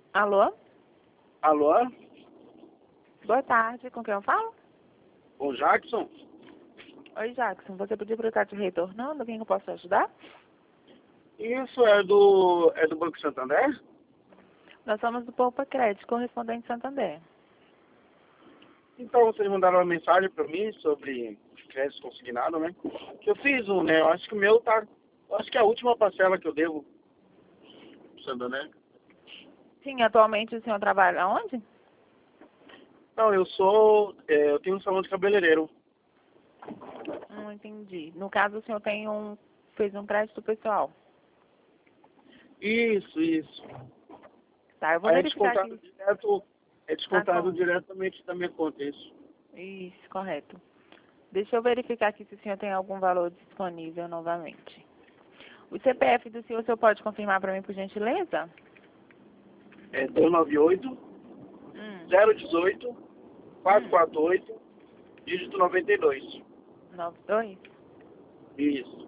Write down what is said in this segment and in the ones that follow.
Alô? Alô? Boa tarde, com quem eu falo? O Jackson? Oi, Jackson, você pediu para eu estar te retornando? Quem eu posso ajudar? Isso é do Banco Santander? Nós somos do Poupa Crédito, correspondente Santander. Então vocês mandaram uma mensagem para mim sobre crédito consignado, né? Que eu fiz um, né? Eu acho que o meu tá. Eu acho que é a última parcela que eu devo pro Santander. Sim, atualmente o senhor trabalha onde? Não, eu tenho um salão de cabeleireiro. Não entendi. No caso, o senhor fez um crédito pessoal. Isso. Tá, eu vou Aí verificar aqui. é Na descontado conta. diretamente da minha conta, isso. Isso, correto. Deixa eu verificar aqui se o senhor tem algum valor disponível novamente. O CPF do senhor pode confirmar para mim, por gentileza? É 298 Hum, 018 hum, 448 dígito 92. 92? Isso.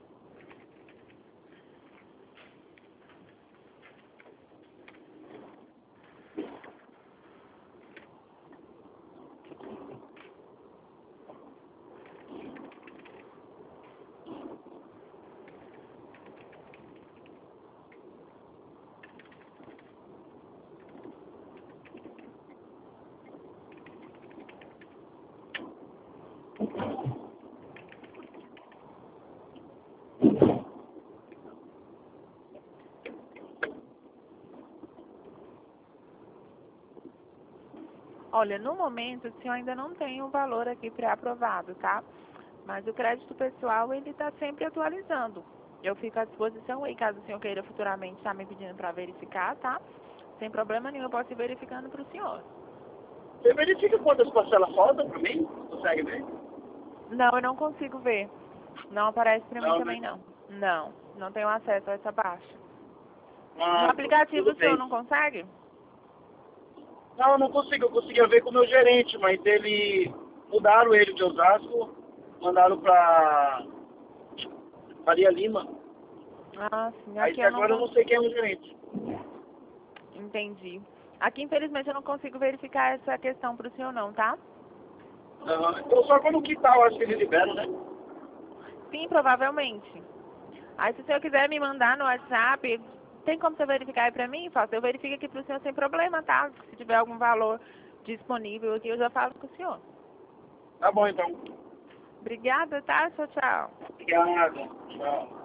Olha, no momento o senhor ainda não tem o valor aqui pré-aprovado, tá? Mas o crédito pessoal, ele está sempre atualizando. Eu fico à disposição aí, caso o senhor queira futuramente estar me pedindo para verificar, tá? Sem problema nenhum, eu posso ir verificando para o senhor. Você verifica quantas parcelas faltam para mim? Consegue ver? Não, eu não consigo ver. Não aparece para mim Não, né? também, não. Não, não tenho acesso a essa parte. No Ah, aplicativo tudo o senhor bem. não consegue? Não, eu não consigo. Eu conseguia ver com o meu gerente, mas mudaram ele de Osasco, mandaram para Faria Lima. Ah, sim, Aí aqui até eu não agora eu não sei consigo. quem é o gerente. Entendi. Aqui, infelizmente, eu não consigo verificar essa questão para o senhor, não, tá? Então só quando quitar, eu acho que eles liberam, né? Sim, provavelmente. Aí, se o senhor quiser me mandar no WhatsApp, tem como você verificar aí pra mim? Faço. Eu verifico aqui pro senhor sem problema, tá? Se tiver algum valor disponível aqui, eu já falo com o senhor. Tá bom, então. Obrigada, tá? Tchau, tchau. Obrigado. Tchau.